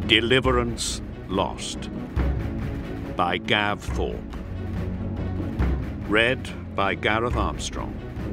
Deliverance Lost by Gav Thorpe. Read by Gareth Armstrong.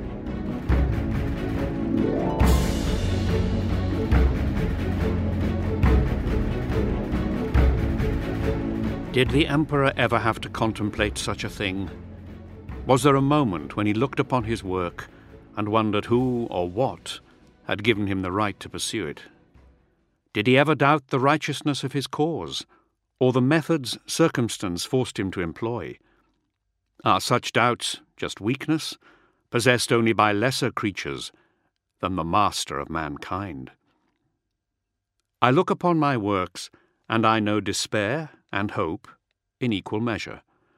Did the Emperor ever have to contemplate such a thing? Was there a moment when he looked upon his work and wondered who or what had given him the right to pursue it? Did he ever doubt the righteousness of his cause, or the methods circumstance forced him to employ? Are such doubts just weakness, possessed only by lesser creatures than the master of mankind? I look upon my works, and I know despair and hope in equal measure.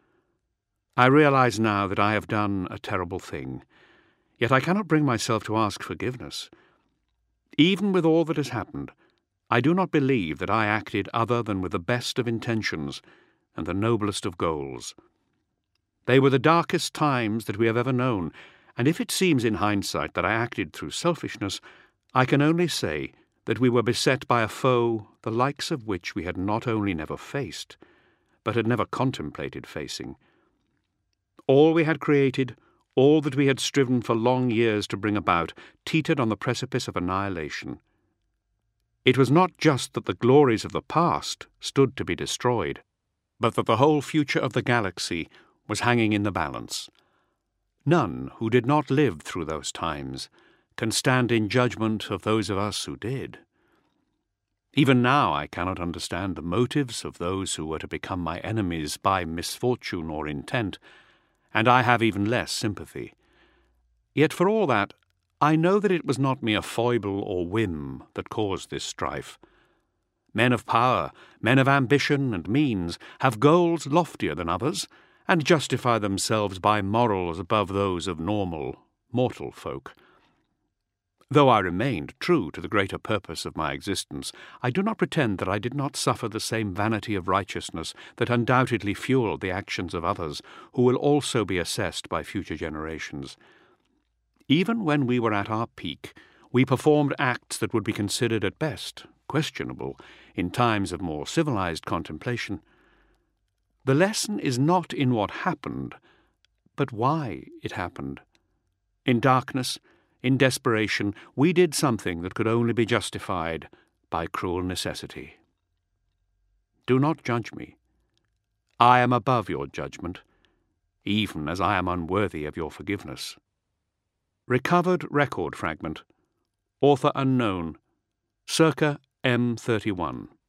I realize now that I have done a terrible thing, yet I cannot bring myself to ask forgiveness. Even with all that has happened, I do not believe that I acted other than with the best of intentions and the noblest of goals. They were the darkest times that we have ever known, and if it seems in hindsight that I acted through selfishness, I can only say that we were beset by a foe the likes of which we had not only never faced, but had never contemplated facing. All we had created, all that we had striven for long years to bring about, teetered on the precipice of annihilation. It was not just that the glories of the past stood to be destroyed, but that the whole future of the galaxy was hanging in the balance. None who did not live through those times can stand in judgment of those of us who did. Even now I cannot understand the motives of those who were to become my enemies by misfortune or intent, and I have even less sympathy. Yet for all that, I know that it was not mere foible or whim that caused this strife. Men of power, men of ambition and means, have goals loftier than others, and justify themselves by morals above those of normal, mortal folk. Though I remained true to the greater purpose of my existence, I do not pretend that I did not suffer the same vanity of righteousness that undoubtedly fueled the actions of others, who will also be assessed by future generations. Even when we were at our peak, we performed acts that would be considered at best questionable in times of more civilized contemplation. The lesson is not in what happened, but why it happened. In darkness, in desperation, we did something that could only be justified by cruel necessity. Do not judge me. I am above your judgment, even as I am unworthy of your forgiveness. Recovered record fragment. Author unknown. Circa M31.